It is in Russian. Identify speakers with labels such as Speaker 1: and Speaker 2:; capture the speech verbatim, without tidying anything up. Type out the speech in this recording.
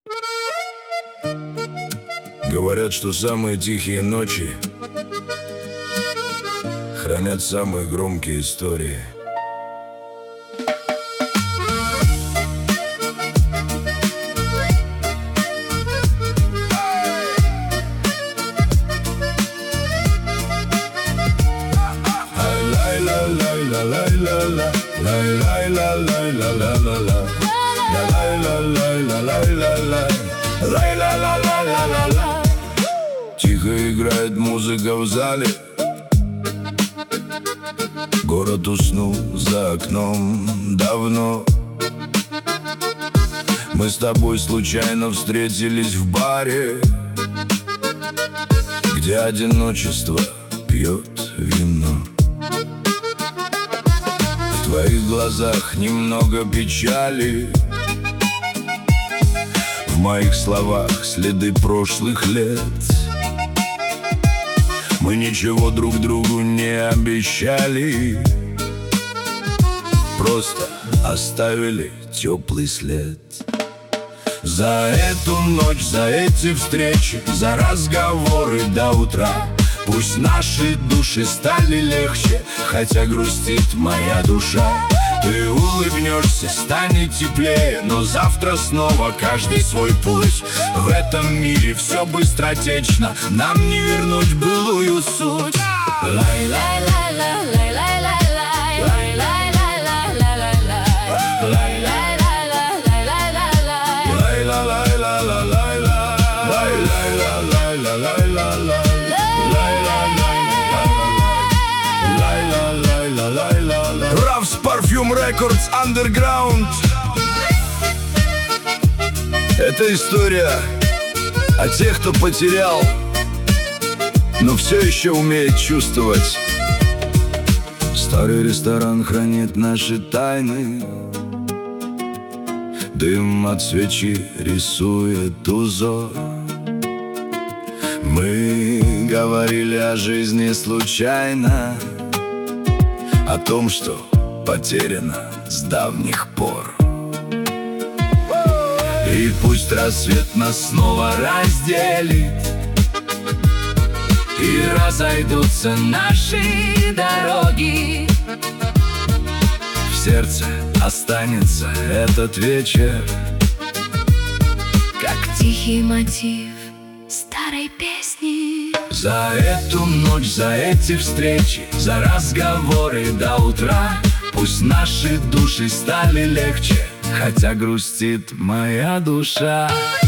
Speaker 1: Говорят, что самые тихие ночи хранят самые громкие истории. Тихо играет музыка в зале, город уснул за окном давно. Мы с тобой случайно встретились в баре, где одиночество пьет вино. В твоих глазах немного печали, в моих словах следы прошлых лет. Мы ничего друг другу не обещали, просто оставили теплый след. За эту ночь, за эти встречи, за разговоры до утра, пусть наши души стали легче, хотя грустит моя душа. Ты улыбнешься, станет теплее, но завтра снова каждый свой путь. В этом мире все быстротечно, нам не вернуть былую суть. Равс Парфюм Рекордс Underground. Это история о тех, кто потерял, но все еще умеет чувствовать. Старый ресторан хранит наши тайны, дым от свечи рисует узор. Мы говорили о жизни случайно, о том, что потеряно с давних пор. И пусть рассвет нас снова разделит, и разойдутся наши дороги, в сердце останется этот вечер,
Speaker 2: как тихий мотив старой песни.
Speaker 1: За эту ночь, за эти встречи, за разговоры до утра, пусть наши души стали легче, хотя грустит моя душа.